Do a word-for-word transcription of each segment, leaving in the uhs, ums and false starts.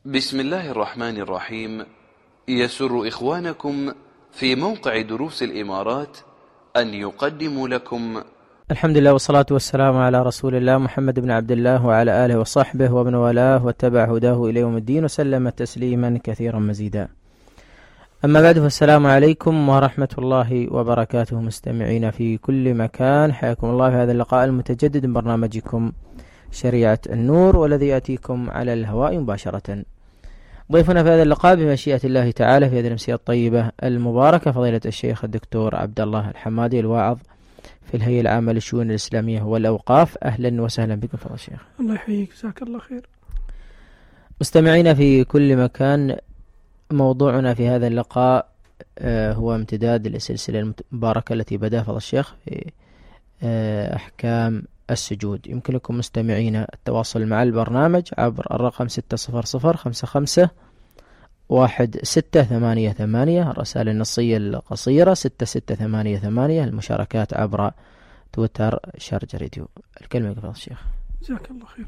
بسم الله الرحمن الرحيم. يسر إخوانكم في موقع دروس الإمارات أن يقدموا لكم الحمد لله والصلاة والسلام على رسول الله محمد بن عبد الله وعلى آله وصحبه ومن والاه واتبع هداه إلى يوم الدين وسلم تسليما كثيرا مزيدا. أما بعد، فالسلام عليكم ورحمة الله وبركاته مستمعين في كل مكان، حياكم الله في هذا اللقاء المتجدد من برنامجكم شريعة النور، والذي يأتيكم على الهواء مباشرة. ضيفنا في هذا اللقاء بمشيئة الله تعالى في هذه الأمسية الطيبة المباركة فضيلة الشيخ الدكتور عبد الله الحمادي، الواعظ في الهيئة العامة للشؤون الإسلامية والأوقاف. أهلا وسهلا بكم فضيلة الشيخ. الله يحييك، جزاك الله خير. مستمعينا في كل مكان، موضوعنا في هذا اللقاء هو امتداد للسلسلة المباركة التي بدأها فضيلة الشيخ في أحكام السجود. يمكنكم مستمعين التواصل مع البرنامج عبر الرقم ستة صفر صفر خمسة خمسة واحد ستة ثمانية ثمانية، الرسائل النصية القصيرة ستة ستة ثمانية ثمانية، المشاركات عبر تويتر شارجة راديو. الكلمة لك فضيلة الشيخ. جزاك الله خير.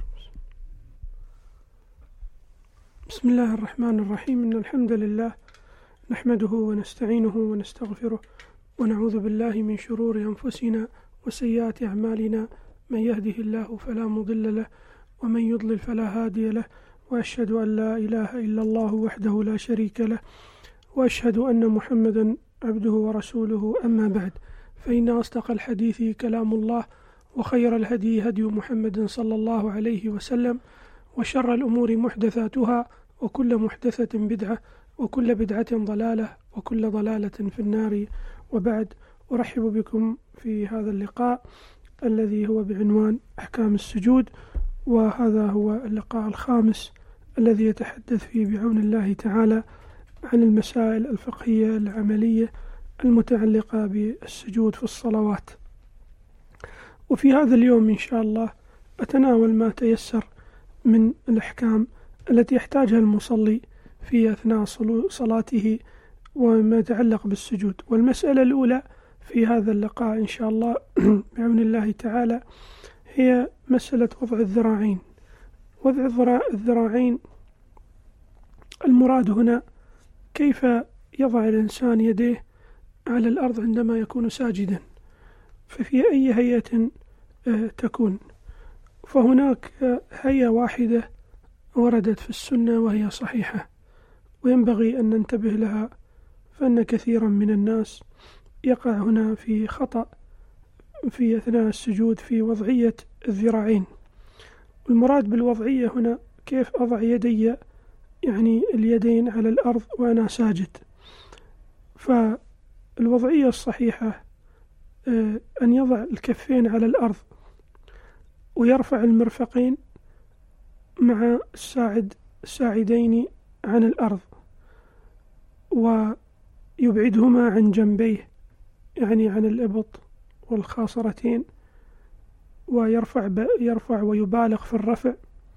بسم الله الرحمن الرحيم. إن الحمد لله نحمده ونستعينه ونستغفره ونعوذ بالله من شرور أنفسنا وسيئات أعمالنا، من يهده الله فلا مضل له ومن يضلل فلا هادي له، وأشهد أن لا إله إلا الله وحده لا شريك له، وأشهد أن محمدا عبده ورسوله. أما بعد، فإن أصدق الحديث كلام الله، وخير الهدي هدي محمد صلى الله عليه وسلم، وشر الأمور محدثاتها، وكل محدثة بدعة، وكل بدعة ضلالة، وكل ضلالة في النار. وبعد، أرحب بكم في هذا اللقاء الذي هو بعنوان أحكام السجود، وهذا هو اللقاء الخامس الذي يتحدث فيه بعون الله تعالى عن المسائل الفقهية العملية المتعلقة بالسجود في الصلوات. وفي هذا اليوم إن شاء الله أتناول ما تيسر من الأحكام التي يحتاجها المصلي في أثناء صلاته وما يتعلق بالسجود. والمسألة الأولى في هذا اللقاء إن شاء الله بعون الله تعالى هي مسألة وضع الذراعين. وضع الذراعين، المراد هنا كيف يضع الإنسان يديه على الأرض عندما يكون ساجدا، ففي أي هيئة تكون. فهناك هيئة واحدة وردت في السنة وهي صحيحة، وينبغي أن ننتبه لها، فإن كثيرا من الناس يقع هنا في خطأ في أثناء السجود في وضعية الذراعين. المراد بالوضعية هنا كيف أضع يدي، يعني اليدين على الأرض وأنا ساجد. فالوضعية الصحيحة أن يضع الكفين على الأرض ويرفع المرفقين مع الساعد الساعدين عن الأرض، ويبعدهما عن جنبيه، يعني عن الإبط والخاصرتين، ويرفع يرفع ويبالغ في الرفع.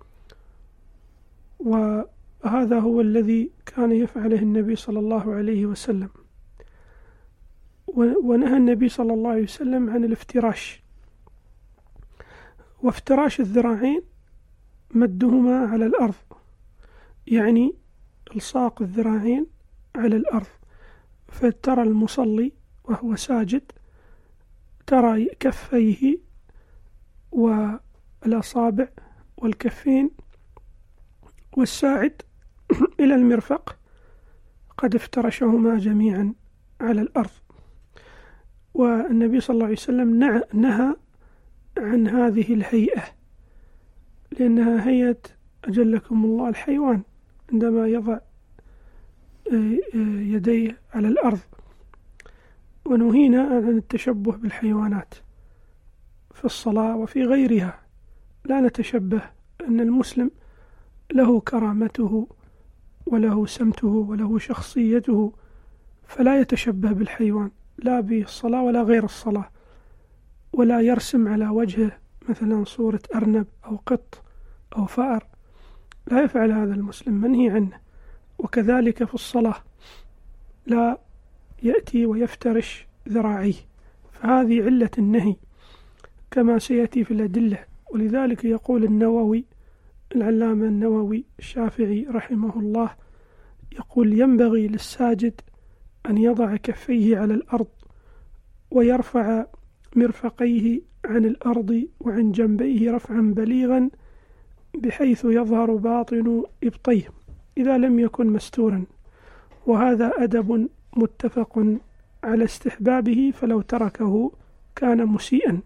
وهذا هو الذي كان يفعله النبي صلى الله عليه وسلم. ونهى النبي صلى الله عليه وسلم عن الافتراش، وافتراش الذراعين مدهما على الأرض، يعني الصاق الذراعين على الأرض. فترى المصلي وهو ساجد ترى كفيه والأصابع والكفين والساعد إلى المرفق قد افترشهما جميعا على الأرض. والنبي صلى الله عليه وسلم نهى عن هذه الهيئة، لأنها هيئة أجلكم الله الحيوان عندما يضع يديه على الأرض. ونهينا عن التشبه بالحيوانات في الصلاة وفي غيرها. لا نتشبه، أن المسلم له كرامته وله سمته وله شخصيته، فلا يتشبه بالحيوان، لا بالصلاة ولا غير الصلاة، ولا يرسم على وجهه مثلا صورة أرنب أو قط أو فأر. لا يفعل هذا المسلم، منهي عنه. وكذلك في الصلاة لا يأتي ويفترش ذراعيه، فهذه علة النهي كما سيأتي في الأدلة. ولذلك يقول النووي العلامة النووي الشافعي رحمه الله يقول: ينبغي للساجد أن يضع كفيه على الأرض ويرفع مرفقيه عن الأرض وعن جنبيه رفعا بليغا بحيث يظهر باطن إبطيه إذا لم يكن مستورا، وهذا أدب متفق على استحبابه، فلو تركه كان مسيئا.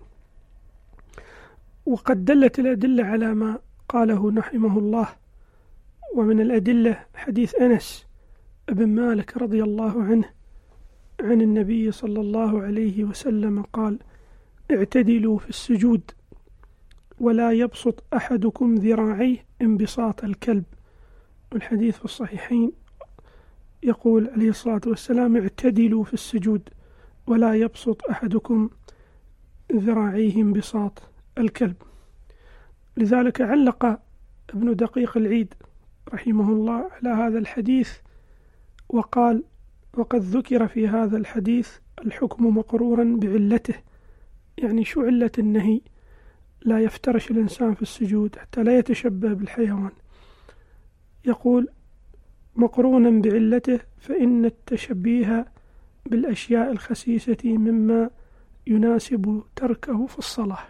وقد دلت الأدلة على ما قاله رحمه الله، ومن الأدلة حديث أنس بن مالك رضي الله عنه عن النبي صلى الله عليه وسلم قال: اعتدلوا في السجود ولا يبسط أحدكم ذراعيه انبساط الكلب. الحديث في الصحيحين يقول عليه الصلاة والسلام: اعتدلوا في السجود ولا يبسط أحدكم ذراعيه انبساط الكلب. لذلك علق ابن دقيق العيد رحمه الله على هذا الحديث وقال: وقد ذكر في هذا الحديث الحكم مقرورا بعلته، يعني شو علة النهي؟ لا يفترش الإنسان في السجود حتى لا يتشبه بالحيوان. يقول: مقرونا بعلته، فإن التشبيه بالأشياء الخسيسة مما يناسب تركه في الصلاة.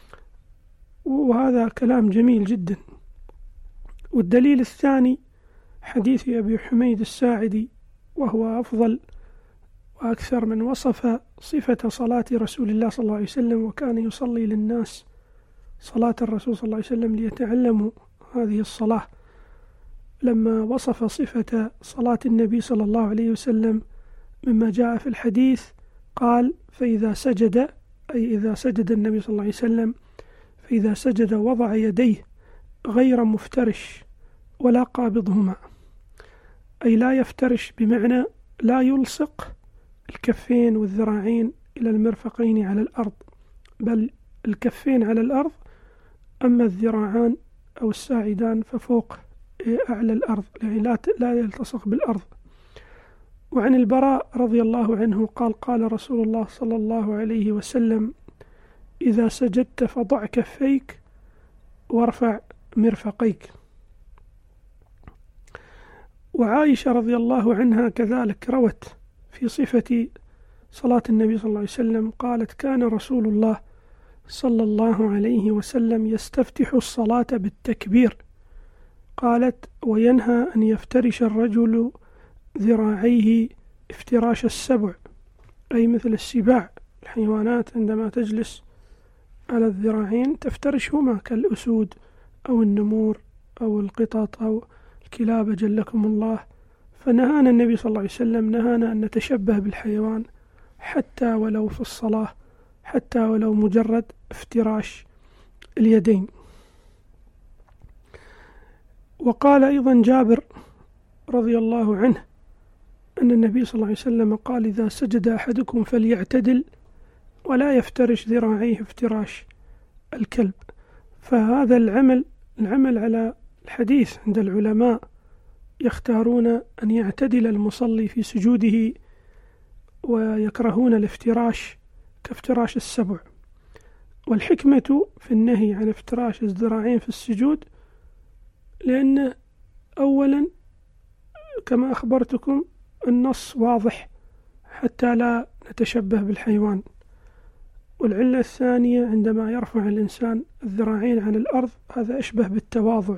وهذا كلام جميل جدا. والدليل الثاني حديث أبي حميد الساعدي، وهو أفضل وأكثر من وصف صفة صلاة رسول الله صلى الله عليه وسلم، وكان يصلي للناس صلاة الرسول صلى الله عليه وسلم ليتعلموا هذه الصلاة. لما وصف صفة صلاة النبي صلى الله عليه وسلم مما جاء في الحديث قال: فإذا سجد، أي إذا سجد النبي صلى الله عليه وسلم، فإذا سجد وضع يديه غير مفترش ولا قابضهما، أي لا يفترش بمعنى لا يلصق الكفين والذراعين إلى المرفقين على الأرض، بل الكفين على الأرض، أما الذراعان أو الساعدان ففوق أعلى الأرض، يعني لا لا يلتصق بالأرض. وعن البراء رضي الله عنه قال: قال رسول الله صلى الله عليه وسلم: إذا سجدت فضع كفيك وارفع مرفقيك. وعائشة رضي الله عنها كذلك روت في صفة صلاة النبي صلى الله عليه وسلم قالت: كان رسول الله صلى الله عليه وسلم يستفتح الصلاة بالتكبير. قالت: وينهى أن يفترش الرجل ذراعيه افتراش السبع، أي مثل السباع، الحيوانات عندما تجلس على الذراعين تفترشهما كالأسود أو النمور أو القطط أو الكلاب جلكم الله. فنهانا النبي صلى الله عليه وسلم، نهانا أن نتشبه بالحيوان حتى ولو في الصلاة، حتى ولو مجرد افتراش اليدين. وقال أيضا جابر رضي الله عنه أن النبي صلى الله عليه وسلم قال: إذا سجد أحدكم فليعتدل ولا يفترش ذراعيه افتراش الكلب. فهذا العمل العمل على الحديث عند العلماء يختارون أن يعتدل المصلي في سجوده، ويكرهون الافتراش كافتراش السبع. والحكمة في النهي عن افتراش الذراعين في السجود لأن أولا كما أخبرتكم النص واضح حتى لا نتشبه بالحيوان. والعلة الثانية عندما يرفع الإنسان الذراعين عن الأرض هذا أشبه بالتواضع.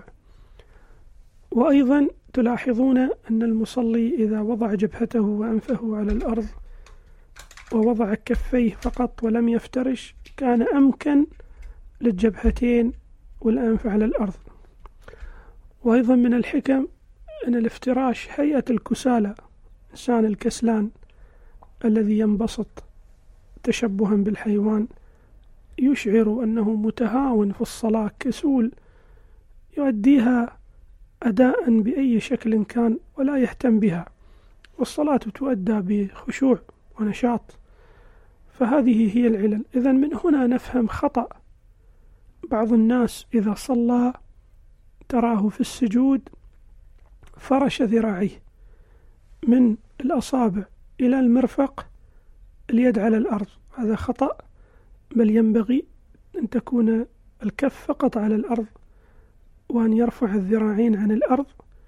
وأيضا تلاحظون أن المصلي إذا وضع جبهته وأنفه على الأرض ووضع كفيه فقط ولم يفترش كان أمكن للجبهتين والأنف على الأرض. وأيضا من الحكم أن الافتراش هيئة الكسالى، إنسان الكسلان الذي ينبسط تشبها بالحيوان يشعر أنه متهاون في الصلاة كسول يؤديها أداء بأي شكل كان ولا يهتم بها، والصلاة تؤدى بخشوع ونشاط. فهذه هي العلل. إذن من هنا نفهم خطأ بعض الناس إذا صلى تراه في السجود فرش ذراعيه من الأصابع إلى المرفق اليد على الأرض، هذا خطأ، بل ينبغي أن تكون الكف فقط على الأرض وأن يرفع الذراعين عن الأرض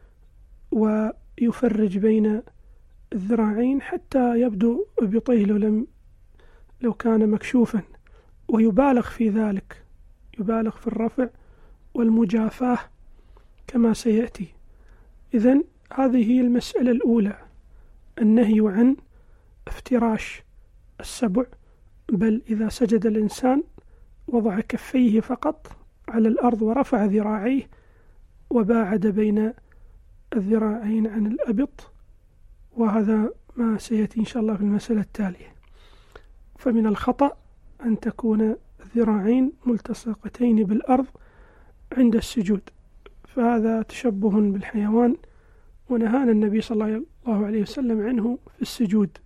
ويفرج بين الذراعين حتى يبدو إبطيه لو لم لو كان مكشوفا، ويبالغ في ذلك، يبالغ في الرفع والمجافاة كما سيأتي. إذن هذه هي المسألة الأولى، النهي عن افتراش السبع، بل إذا سجد الإنسان وضع كفيه فقط على الأرض ورفع ذراعيه وباعد بين الذراعين عن الأبط، وهذا ما سيأتي إن شاء الله في المسألة التالية. فمن الخطأ أن تكون الذراعين ملتصقتين بالأرض عند السجود، فهذا تشبه بالحيوان، ونهانا النبي صلى الله عليه وسلم عنه في السجود.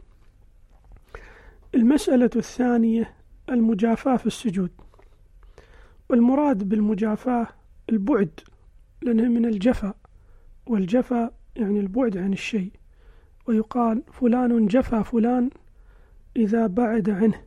المسألة الثانية المجافاة في السجود، والمراد بالمجافاة البعد، لأنه من الجفا، والجفا يعني البعد عن الشيء، ويقال فلان جفا فلان إذا بعد عنه،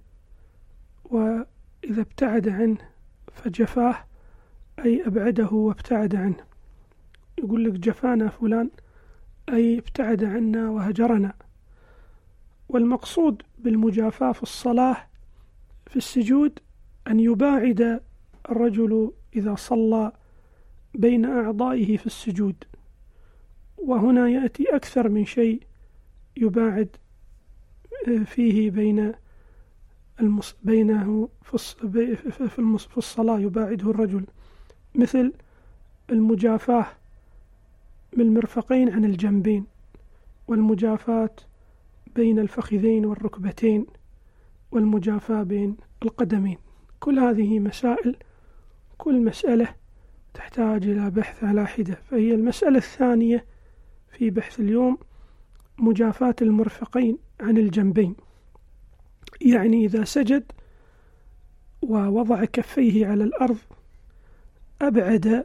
وإذا ابتعد عنه فجفاه أي أبعده وابتعد عنه. يقول لك جفانا فلان أي ابتعد عنا وهجرنا. والمقصود بالمجافاة في الصلاة في السجود أن يباعد الرجل إذا صلى بين أعضائه في السجود، وهنا يأتي أكثر من شيء يباعد فيه بين المص... بينه في, الص... في, المص... في الصلاة يباعده الرجل، مثل المجافاة بالمرفقين عن الجنبين، والمجافاة بين الفخذين والركبتين، والمجافاة بين القدمين. كل هذه مسائل، كل مسألة تحتاج إلى بحث على حدة. فهي المسألة الثانية في بحث اليوم مجافاة المرفقين عن الجنبين، يعني إذا سجد ووضع كفيه على الأرض أبعد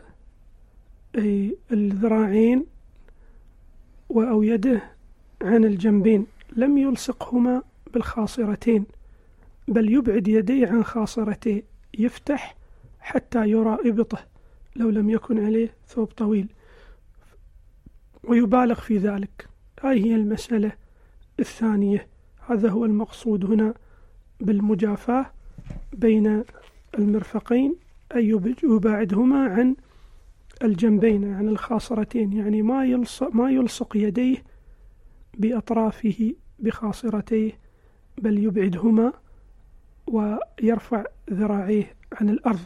الذراعين أو يده عن الجنبين، لم يلصقهما بالخاصرتين، بل يبعد يديه عن خاصرتيه، يفتح حتى يرى إبطه لو لم يكن عليه ثوب طويل، ويبالغ في ذلك. هذه هي المسألة الثانية. هذا هو المقصود هنا بالمجافاة بين المرفقين، أي يباعدهما عن الجنبين، عن الخاصرتين، يعني ما يلصق, ما يلصق يديه بأطرافه بخاصرتيه، بل يبعدهما ويرفع ذراعيه عن الأرض.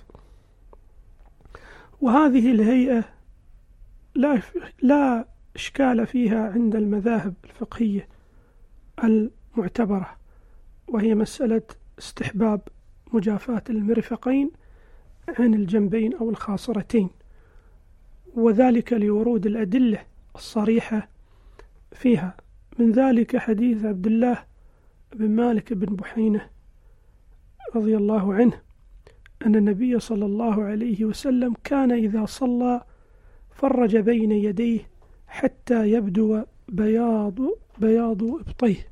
وهذه الهيئة لا, لا إشكال فيها عند المذاهب الفقهية المعتبرة، وهي مسألة استحباب مجافاة المرفقين عن الجنبين أو الخاصرتين، وذلك لورود الأدلة الصريحة فيها. من ذلك حديث عبد الله بن مالك بن بحينة رضي الله عنه أن النبي صلى الله عليه وسلم كان إذا صلى فرج بين يديه حتى يبدو بياض بياض إبطيه.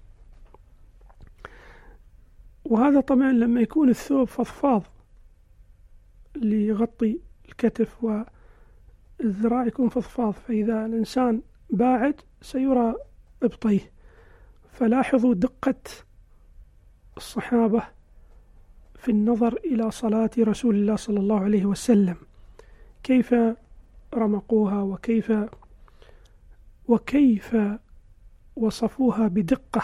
وهذا طبعا لما يكون الثوب فضفاض اللي يغطي الكتف والذراع يكون فضفاض، فإذا الإنسان باعد سيرى إبطيه. فلاحظوا دقة الصحابة في النظر إلى صلاة رسول الله صلى الله عليه وسلم، كيف رمقوها وكيف وكيف وصفوها بدقة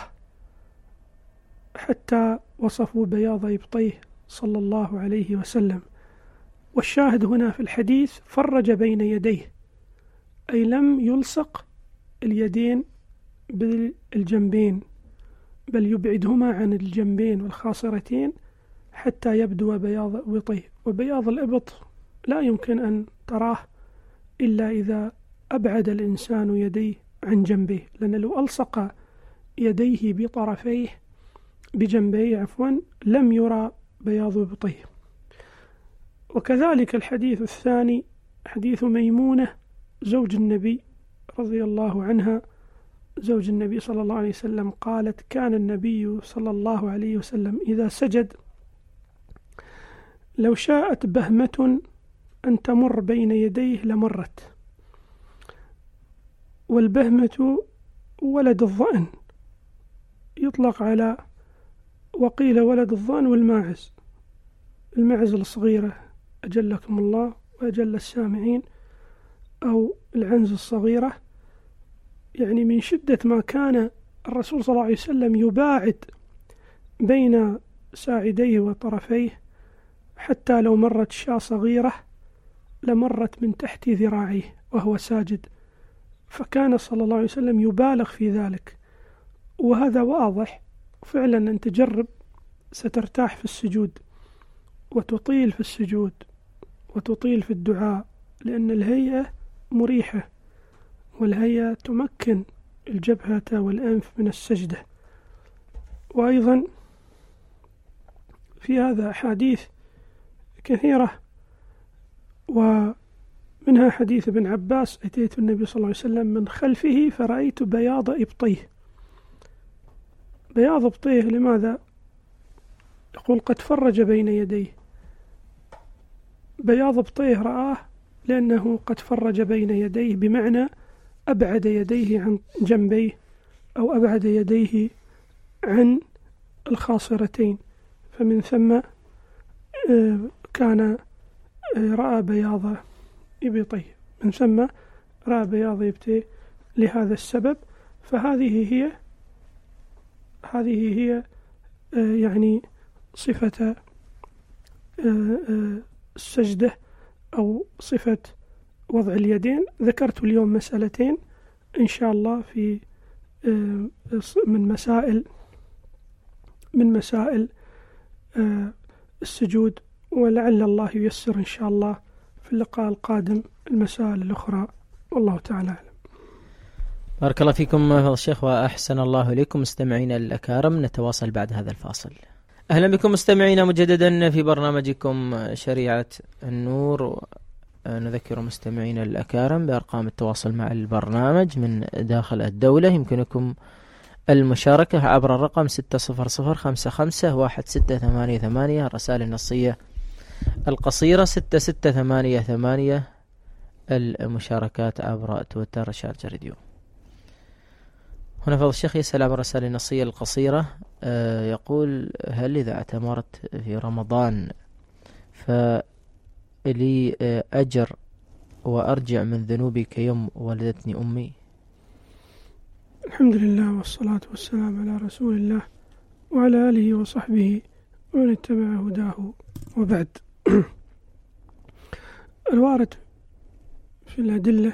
حتى وصفوا بياض إبطيه صلى الله عليه وسلم. والشاهد هنا في الحديث فرج بين يديه، أي لم يلصق اليدين بالجنبين، بل يبعدهما عن الجنبين والخاصرتين حتى يبدو بياض إبطيه. وبياض الإبط لا يمكن أن تراه إلا إذا أبعد الإنسان يديه عن جنبيه، لأن لو ألصق يديه بطرفيه بجنبيه عفوا لم يرى بياض إبطيه. وكذلك الحديث الثاني حديث ميمونة زوج النبي رضي الله عنها، زوج النبي صلى الله عليه وسلم، قالت: كان النبي صلى الله عليه وسلم إذا سجد لو شاءت بهمة أن تمر بين يديه لمرت. والبهمة ولد الظأن، يطلق على وقيل ولد الظأن والماعز، الماعز الصغيرة أجلكم الله وأجل السامعين، أو العنز الصغيرة. يعني من شدة ما كان الرسول صلى الله عليه وسلم يباعد بين ساعديه وطرفيه، حتى لو مرت شاة صغيرة لمرت من تحت ذراعيه وهو ساجد، فكان صلى الله عليه وسلم يبالغ في ذلك. وهذا واضح فعلا، أن تجرب سترتاح في السجود وتطيل في السجود وتطيل في الدعاء، لأن الهيئة مريحة، والهيئة تمكن الجبهة والأنف من السجدة. وأيضا في هذا أحاديث كثيرة، ومنها حديث ابن عباس: أتيت النبي صلى الله عليه وسلم من خلفه فرأيت بياض إبطيه. بياض إبطيه لماذا؟ يقول قد فرج بين يديه. بياض إبطيه رآه لأنه قد فرج بين يديه، بمعنى أبعد يديه عن جنبيه أو أبعد يديه عن الخاصرتين، فمن ثم كان رأى بياض إبطيه، من ثم رأى بياض إبطيه لهذا السبب. فهذه هي هذه هي يعني صفة السجدة أو صفة وضع اليدين. ذكرت اليوم مسألتين إن شاء الله في من مسائل من مسائل السجود، ولعل الله ييسر إن شاء الله في اللقاء القادم المسائل الأخرى، والله تعالى أعلم. بارك الله فيكم فضل الشيخ وأحسن الله إليكم. مستمعينا الأكارم، نتواصل بعد هذا الفاصل. أهلا بكم مستمعينا مجددا في برنامجكم شريعة النور. نذكر مستمعينا الأكارم بأرقام التواصل مع البرنامج من داخل الدولة. يمكنكم المشاركة عبر الرقم ستة صفر صفر خمسة خمسة واحد ستة ثمانية ثمانية، الرسائل النصية القصيرة ستة ستة ثمانية ثمانية، المشاركات عبر تويتر شارجة راديو. هنا فضل الشيخ يسأل عن الرسالة النصية القصيرة، آه يقول: هل إذا اعتمرت في رمضان فلي آه أجر وأرجع من ذنوبي كيوم ولدتني أمي؟ الحمد لله والصلاة والسلام على رسول الله وعلى آله وصحبه ومن اتبع هداه، وبعد. الوارد في الأدلة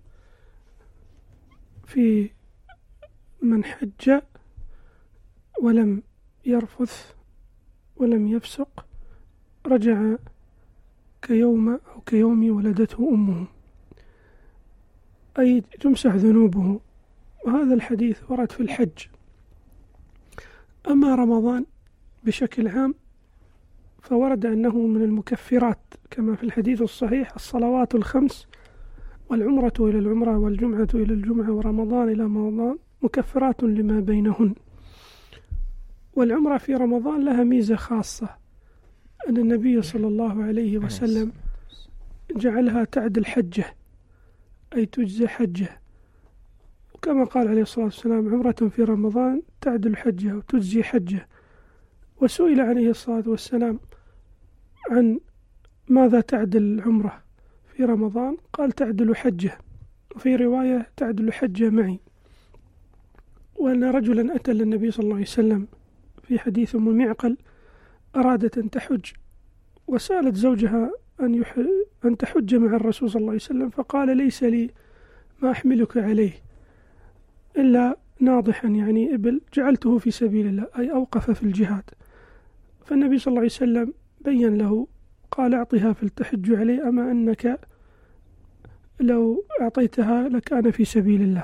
في من حج ولم يرفث ولم يفسق رجع كيوم أو كيوم ولدته أمه، أي تمسح ذنوبه، وهذا الحديث ورد في الحج. أما رمضان بشكل عام فورد أنه من المكفرات، كما في الحديث الصحيح: الصلوات الخمس والعمرة إلى العمرة والجمعة إلى الجمعة ورمضان إلى رمضان مكفرات لما بينهن. والعمرة في رمضان لها ميزة خاصة، أن النبي صلى الله عليه وسلم جعلها تعدل حجة، أي تجزي حجة، وكما قال عليه الصلاة والسلام: عمرة في رمضان تعدل حجة وتجزي حجة. وسئل عليه الصلاة والسلام عن ماذا تعدل العمرة في رمضان، قال: تعدل حجة، وفي رواية: تعدل حجة معي. وأن رجلا أتى للنبي صلى الله عليه وسلم في حديث أم معقل، أرادت أن تحج، وسألت زوجها أن, يح... أن تحج مع الرسول صلى الله عليه وسلم، فقال: ليس لي ما أحملك عليه إلا ناضحا، يعني إبل، جعلته في سبيل الله، أي أوقف في الجهاد. فالنبي صلى الله عليه وسلم بين له، قال: أعطها فلتحج عليه، أما أنك لو أعطيتها لكان في سبيل الله.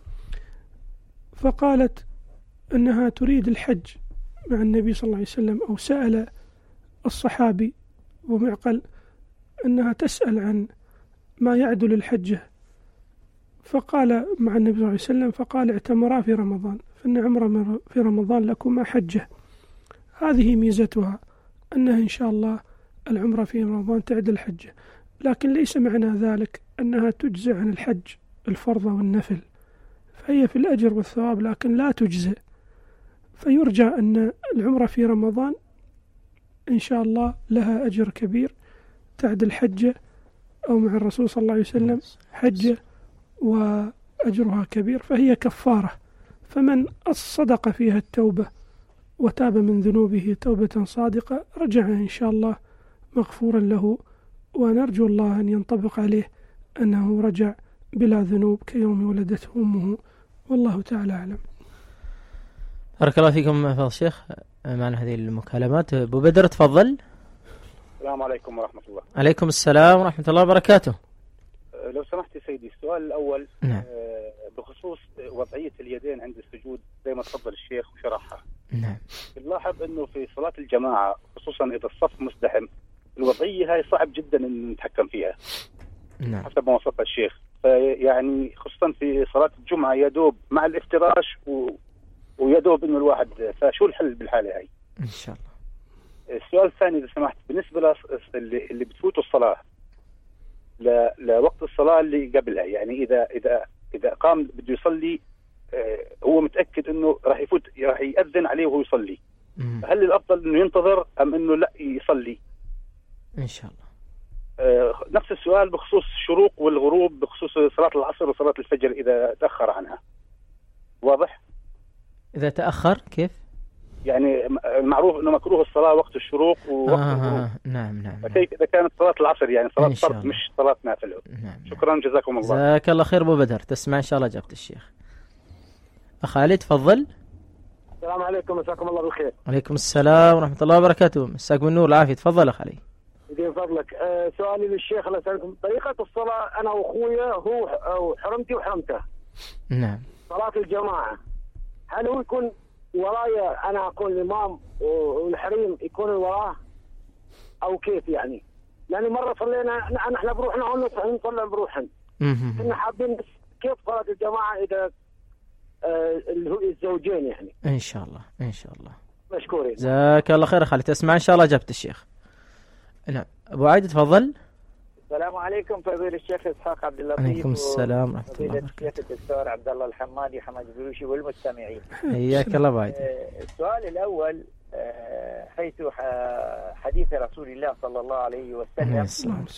فقالت أنها تريد الحج مع النبي صلى الله عليه وسلم، أو سأل الصحابي ومعقل أنها تسأل عن ما يعدل الحجة، فقال مع النبي صلى الله عليه وسلم، فقال: اعتمرا في رمضان فإن عمر في رمضان لكما حجة. هذه ميزتها، أنها إن شاء الله العمرة في رمضان تعدل الحجة. لكن ليس معنى ذلك أنها تجزئ عن الحج الفرض والنفل، فهي في الأجر والثواب لكن لا تجزئ. فيرجى أن العمرة في رمضان إن شاء الله لها أجر كبير تعدل حجة، أو مع الرسول صلى الله عليه وسلم حجة وأجرها كبير، فهي كفارة. فمن صدق فيها التوبة وتاب من ذنوبه توبة صادقة رجع إن شاء الله مغفورا له، ونرجو الله أن ينطبق عليه أنه رجع بلا ذنوب كيوم ولدته أمه، والله تعالى أعلم. بارك الله فيكم فضل الشيخ معنا هذه المكالمات. أبو بدر تفضل. السلام عليكم ورحمة الله. عليكم السلام ورحمة الله وبركاته. لو سمحت سيدي، السؤال الأول نعم. بخصوص وضعية اليدين عند السجود زي ما تفضل الشيخ وشرحها. نعم. نلاحظ أنه في صلاة الجماعة خصوصا إذا الصف مزدحم الوضعية هاي صعب جدا أن نتحكم فيها. نعم. حسب ما وصفها الشيخ، فيعني خصوصا في صلاة الجمعة يدوب مع الافتراش و... ويدوب إنه الواحد، فشو الحل بالحالة هاي؟ إن شاء الله. السؤال الثاني إذا سمحت، بالنسبة للي اللي بتفوتوا الصلاة ل... لوقت الصلاة اللي قبلها، يعني إذا إذا إذا قام بده يصلي آه هو متأكد إنه راح يفوت راح يأذن عليه وهو يصلي، هل الأفضل إنه ينتظر أم إنه لا يصلي؟ إن شاء الله. آه نفس السؤال بخصوص الشروق والغروب بخصوص صلاة العصر وصلاة الفجر إذا تأخر عنها. واضح؟ إذا تأخر كيف؟ يعني المعروف انه مكروه الصلاه وقت الشروق ووقت آه الغروب. آه نعم نعم. فكيف اذا كانت صلاه العصر يعني صلاه إن شاء فرض الله. مش صلاه نافله؟ نعم. شكرا جزاكم الله. جزاك الله خير ابو بدر، تسمع ان شاء الله اجابه الشيخ. اخ علي تفضل. السلام عليكم، مساكم الله بالخير. وعليكم السلام ورحمه الله وبركاته، مساك بالنور والعافيه. تفضل اخ علي. بدين فضلك أه سؤالي للشيخ، الله يسلمكم، طريقه الصلاه انا واخويا هو حرمتي وحرمته. نعم. صلاه الجماعه هل هو يكون ورايا انا اكون الامام والحريم يكون وراه او كيف يعني؟ لان مره صلينا نحن بروحنا ونصلي نصلي بروحنا. كنا حابين كيف صلاه الجماعه اذا آه الزوجين يعني. ان شاء الله ان شاء الله. مشكورين. جزاك الله خير خالد، تسمع ان شاء الله اجابه الشيخ. نعم. ابو عايد تفضل. السلام عليكم فضيلة الشيخ إسحاق عبد اللطيف. عليكم السلام ورحمة الله وفضيلة وبركاته. الشيخ الدكتور عبد الله الحمادي حمد البلوشي والمستمعين. حياك الله ابو عايد. السؤال الأول حيث حديث رسول الله صلى الله عليه وسلم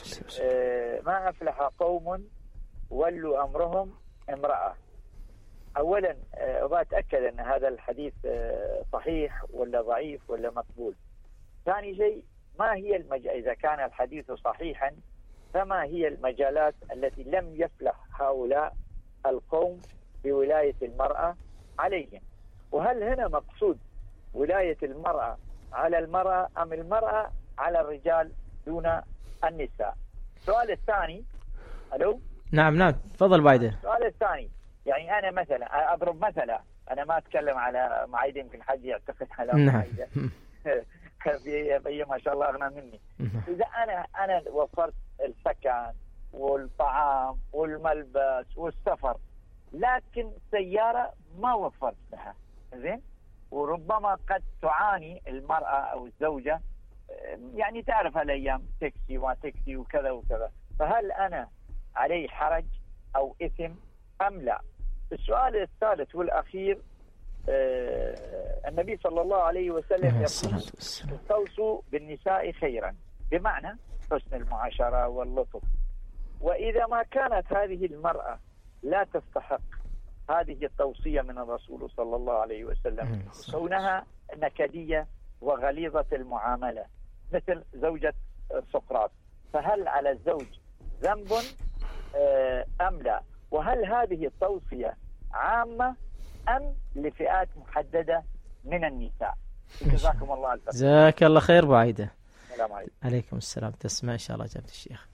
ما أفلح قوم ولوا أمرهم امرأة. أولا أبغى أتأكد أن هذا الحديث صحيح ولا ضعيف ولا مقبول. ثاني شيء، ما هي المج... إذا كان الحديث صحيحا فما هي المجالات التي لم يفلح هؤلاء القوم بولاية المرأة عليهم؟ وهل هنا مقصود ولاية المرأة على المرأة أم المرأة على الرجال دون النساء؟ السؤال الثاني. ألو؟ نعم نعم تفضل بعده. السؤال الثاني، يعني أنا مثلا أضرب مثلا، أنا ما أتكلم على معايدة، يمكن حد يعتقد على معايدة في ما شاء الله أغنى مني. إذا أنا أنا وفرت السكن والطعام والملبس والسفر، لكن سيارة ما وفرت لها، زين، وربما قد تعاني المرأة أو الزوجة، يعني تعرف هالأيام تاكسي وتاكسي وكذا وكذا، فهل أنا علي حرج أو إثم أم لا؟ السؤال الثالث والأخير، آه النبي صلى الله عليه وسلم يقول استوصوا بالنساء خيرا، بمعنى حسن المعاشرة واللطف. وإذا ما كانت هذه المرأة لا تستحق هذه التوصية من الرسول صلى الله عليه وسلم، كونها نكدية وغليظة المعاملة مثل زوجة سقراط، فهل على الزوج ذنب آه أم لا؟ وهل هذه التوصية عامة أم لفئات محددة من النساء؟ جزاكم الله الخير. جزاك الله خير ابو عايده. السلام عليكم. عليكم السلام. تسمع ان شاء الله اجابه الشيخ.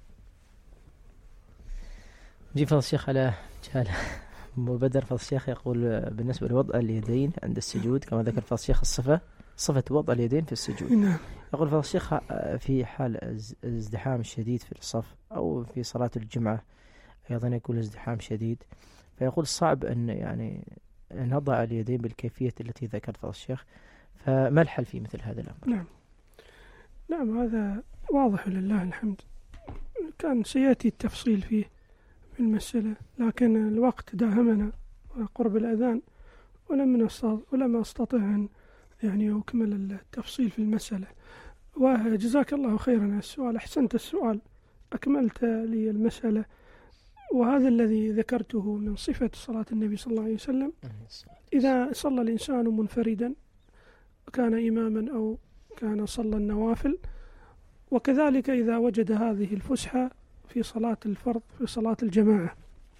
نجي فضل الشيخ على جهاله. ابو بدر فضل الشيخ يقول بالنسبه لوضع اليدين عند السجود كما ذكر فضل الشيخ الصفه صفه وضع اليدين في السجود. يقول فضل الشيخ في حال ازدحام شديد في الصف او في صلاه الجمعه ايضا يكون ازدحام شديد، فيقول صعب ان يعني نضع اليدين بالكيفيه التي ذكر فضل الشيخ، فما الحل في مثل هذا الامر؟ نعم نعم هذا واضح لله الحمد. كان سيأتي التفصيل فيه في المسألة، لكن الوقت داهمنا قرب الأذان ولم ولم أستطع أن يعني أكمل التفصيل في المسألة. وجزاك الله خيرا على السؤال، أحسنت السؤال، أكملت لي المسألة. وهذا الذي ذكرته من صفة صلاة النبي صلى الله عليه وسلم، إذا صلى الإنسان منفردا كان إماما أو كان صلى النوافل، وكذلك إذا وجد هذه الفسحة في صلاة الفرض في صلاة الجماعة.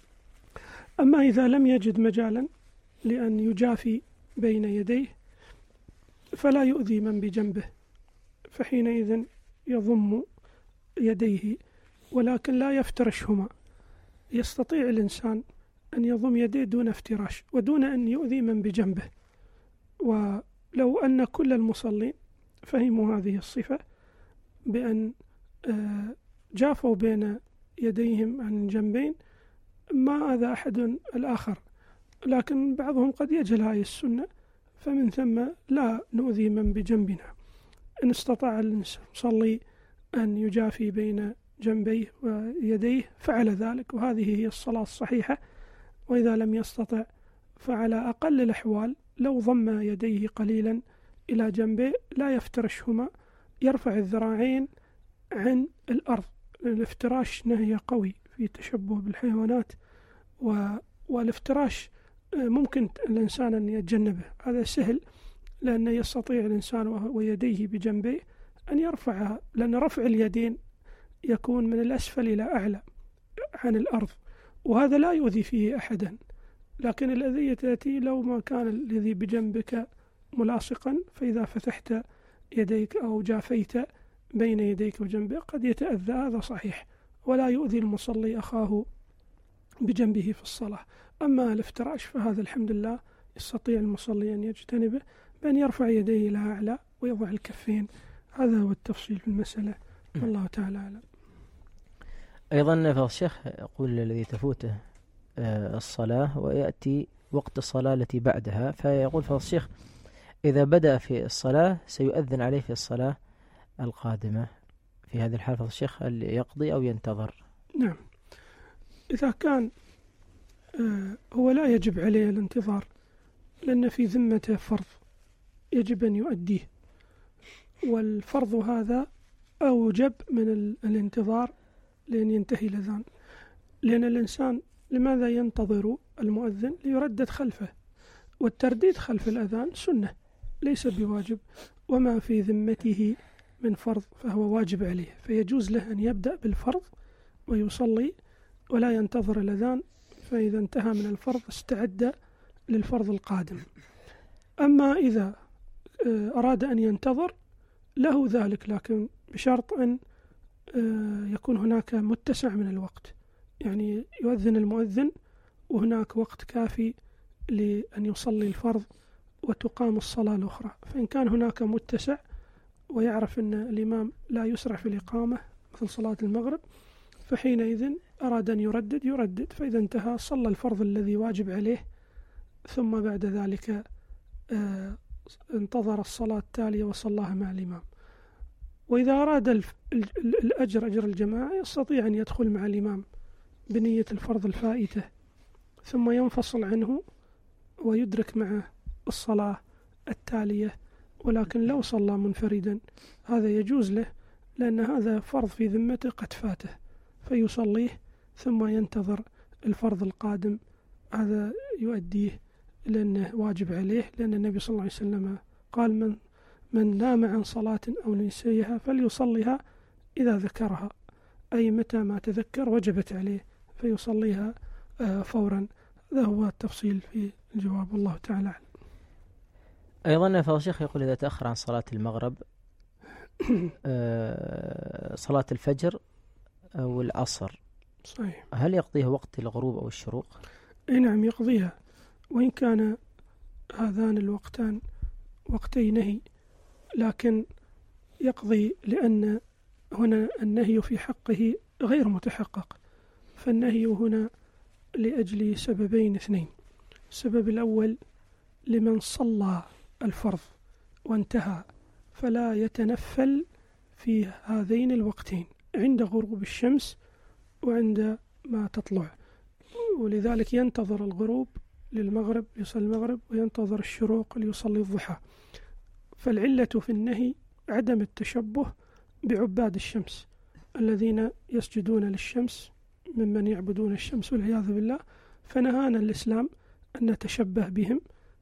أما إذا لم يجد مجالا لأن يجافي بين يديه فلا يؤذي من بجنبه، فحينئذ يضم يديه ولكن لا يفترشهما. يستطيع الإنسان أن يضم يديه دون افتراش ودون أن يؤذي من بجنبه. ولو أن كل المصلين فهموا هذه الصفة بأن جافوا بين يديهم عن جنبين ما أذى أحد الآخر، لكن بعضهم قد يجهل هذه السنة، فمن ثم لا نؤذي من بجنبنا. إن استطاع المصلي أن يجافي بين جنبيه ويديه فعل ذلك، وهذه هي الصلاة الصحيحة. وإذا لم يستطع فعلى أقل الأحوال لو ضم يديه قليلا إلى جنبيه لا يفترشهما، يرفع الذراعين عن الأرض. الافتراش نهي قوي في تشبه بالحيوانات، والافتراش ممكن الإنسان أن يتجنبه، هذا سهل لأن يستطيع الإنسان ويديه بجنبيه أن يرفعها، لأن رفع اليدين يكون من الأسفل إلى أعلى عن الأرض، وهذا لا يؤذي فيه أحدا. لكن الأذية تأتي لو ما كان الذي بجنبك ملاصقا، فإذا فتحت يديك أو جافيت بين يديك وجنبك قد يتأذى، هذا صحيح، ولا يؤذي المصلي أخاه بجنبه في الصلاة. أما الافتراش فهذا الحمد لله يستطيع المصلي أن يجتنبه بأن يرفع يديه إلى أعلى ويضع الكفين. هذا هو التفصيل في المسألة، والله تعالى أعلم. أيضا فضل الشيخ يقول الذي تفوته الصلاة ويأتي وقت الصلاة التي بعدها، فيقول فضل الشيخ إذا بدأ في الصلاة سيؤذن عليه في الصلاة القادمة، في هذه الحالة فضل الشيخ هل يقضي أو ينتظر؟ نعم، إذا كان آه هو لا يجب عليه الانتظار، لأن في ذمته فرض يجب أن يؤديه، والفرض هذا أوجب من الانتظار لأن ينتهي الأذان. لأن الإنسان لماذا ينتظر المؤذن؟ ليردد خلفه، والترديد خلف الأذان سنة ليس بواجب، وما في ذمته من فرض فهو واجب عليه، فيجوز له أن يبدأ بالفرض ويصلي ولا ينتظر الأذان، فإذا انتهى من الفرض استعد للفرض القادم. أما إذا أراد أن ينتظر له ذلك، لكن بشرط أن يكون هناك متسع من الوقت، يعني يؤذن المؤذن وهناك وقت كافي لأن يصلي الفرض وتقام الصلاة الأخرى. فإن كان هناك متسع ويعرف أن الإمام لا يسرع في الإقامة مثل صلاة المغرب، فحينئذ أراد أن يردد يردد، فإذا انتهى صلى الفرض الذي واجب عليه، ثم بعد ذلك آه انتظر الصلاة التالية وصلاها مع الإمام. وإذا أراد الأجر أجر الجماعة يستطيع أن يدخل مع الإمام بنية الفرض الفائتة، ثم ينفصل عنه ويدرك معه الصلاة التالية. ولكن لو صلى منفردا هذا يجوز له، لأن هذا فرض في ذمته قد فاته، فيصليه ثم ينتظر الفرض القادم، هذا يؤديه لأنه واجب عليه، لأن النبي صلى الله عليه وسلم قال من من نام عن صلاة أو نسيها فليصليها إذا ذكرها، أي متى ما تذكر وجبت عليه فيصليها فورا. هذا هو التفصيل في الجواب، والله تعالى أعلم. أيضا فضل الشيخ يقول إذا تأخر عن صلاة المغرب صلاة الفجر أو العصر، صحيح، هل يقضيها وقت الغروب أو الشروق؟ أي نعم يقضيها، وإن كان هذان الوقتان وقتي نهي، لكن يقضي لأن هنا النهي في حقه غير متحقق. فالنهي هنا لأجل سببين اثنين. السبب الأول لمن صلى الفرض وانتهى فلا يتنفل في هذين الوقتين عند غروب الشمس وعندما تطلع، ولذلك ينتظر الغروب للمغرب ليصلي المغرب، وينتظر الشروق ليصلي الضحى. فالعلة في النهي عدم التشبه بعباد الشمس الذين يسجدون للشمس ممن يعبدون الشمس والعياذ بالله، فنهانا الإسلام أن نتشبه بهم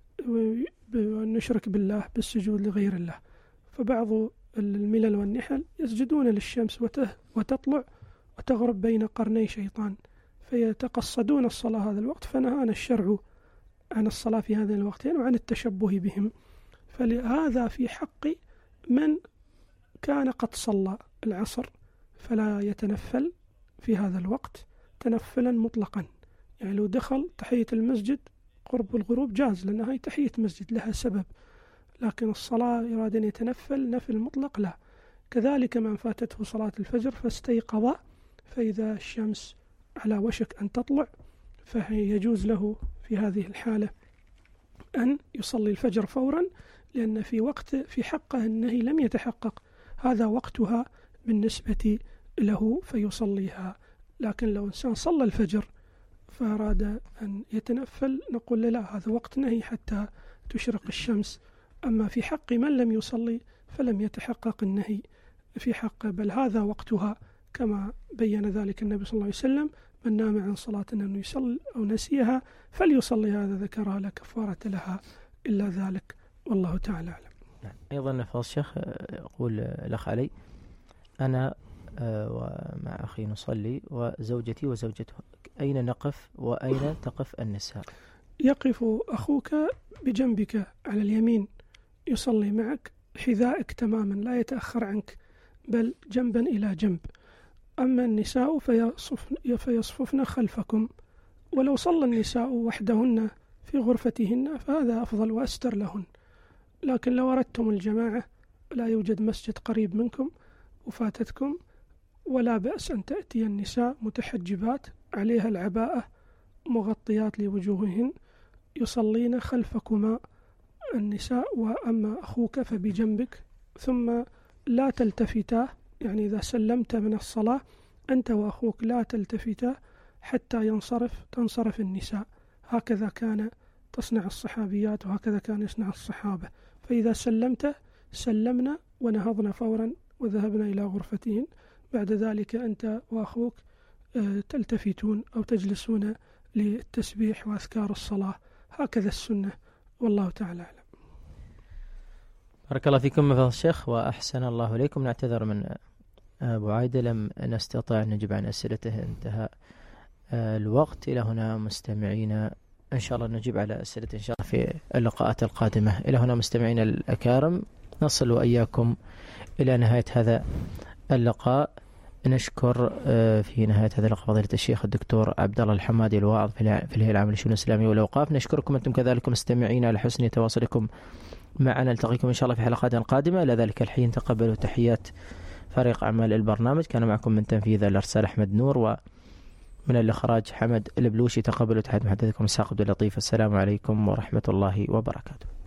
ونشرك بالله بالسجود لغير الله. فبعض الملل والنحل يسجدون للشمس وتطلع وتغرب بين قرني شيطان، فيتقصدون الصلاة هذا الوقت، فنهانا الشرع عن الصلاة في هذين الوقتين وعن التشبه بهم. فلهذا في حق من كان قد صلى العصر فلا يتنفل في هذا الوقت تنفلا مطلقا، يعني لو دخل تحية المسجد قرب الغروب جاز، لأنها هي تحية مسجد لها سبب، لكن الصلاة يراد أن يتنفل نفل مطلق لا. كذلك من فاتته صلاة الفجر فاستيقظ فإذا الشمس على وشك أن تطلع فهي يجوز له في هذه الحالة أن يصلي الفجر فورا، لأن في وقت في حقه النهي لم يتحقق، هذا وقتها بالنسبة له فيصليها. لكن لو إنسان صلى الفجر فأراد أن يتنفل نقول لا، هذا وقت نهي حتى تشرق الشمس. أما في حق من لم يصلي فلم يتحقق النهي في حقه، بل هذا وقتها كما بين ذلك النبي صلى الله عليه وسلم: من نام عن صلاة أنه يصلي أو نسيها فليصلي هذا ذكرها لا كفارة لها إلا ذلك، والله تعالى أعلم. أيضا فضل الشيخ يقول الأخ علي: أنا ومع أخي نصلي وزوجتي وزوجته، أين نقف وأين تقف النساء؟ يقف أخوك بجنبك على اليمين يصلي معك حذائك تماما، لا يتأخر عنك بل جنبا إلى جنب. أما النساء فيصفن, فيصففن خلفكم، ولو صلى النساء وحدهن في غرفتهن فهذا أفضل وأستر لهن. لكن لو أردتم الجماعة لا يوجد مسجد قريب منكم وفاتتكم، ولا بأس أن تأتي النساء متحجبات عليها العباءة مغطيات لوجوههن يصلين خلفكما النساء، وأما أخوك فبجنبك. ثم لا تلتفتا، يعني إذا سلمت من الصلاة أنت وأخوك لا تلتفتا حتى ينصرف تنصرف النساء. هكذا كان تصنع الصحابيات وهكذا كان يصنع الصحابة، فإذا سلمت سلمنا ونهضنا فورا وذهبنا إلى غرفتهن، بعد ذلك أنت وأخوك تلتفتون أو تجلسون للتسبيح وأذكار الصلاة، هكذا السنة، والله تعالى أعلم. بارك الله فيكم فضل الشيخ وأحسن الله إليكم. نعتذر من أبو عايدة لم نستطع أن نجيب عن أسئلته، انتهى الوقت. إلى هنا مستمعينا إن شاء الله نجيب على أسئلة إن شاء الله في اللقاءات القادمة. إلى هنا مستمعينا الأكارم نصل وإياكم إلى نهاية هذا اللقاء. نشكر في نهاية هذا اللقاء فضيلة الشيخ الدكتور عبد الله الحمادي الواعظ في الهيئة العامة للشؤون الإسلامية والأوقاف. نشكركم أنتم كذلك مستمعين على حسن تواصلكم معنا. نلتقيكم إن شاء الله في حلقات قادمة. إلى ذلك الحين تقبلوا تحيات فريق أعمال البرنامج، كان معكم من تنفيذ الإرسال أحمد نور ومن الإخراج حمد البلوشي. تقبلوا تحيات محدثكم إسحاق عبد اللطيف. السلام عليكم ورحمة الله وبركاته.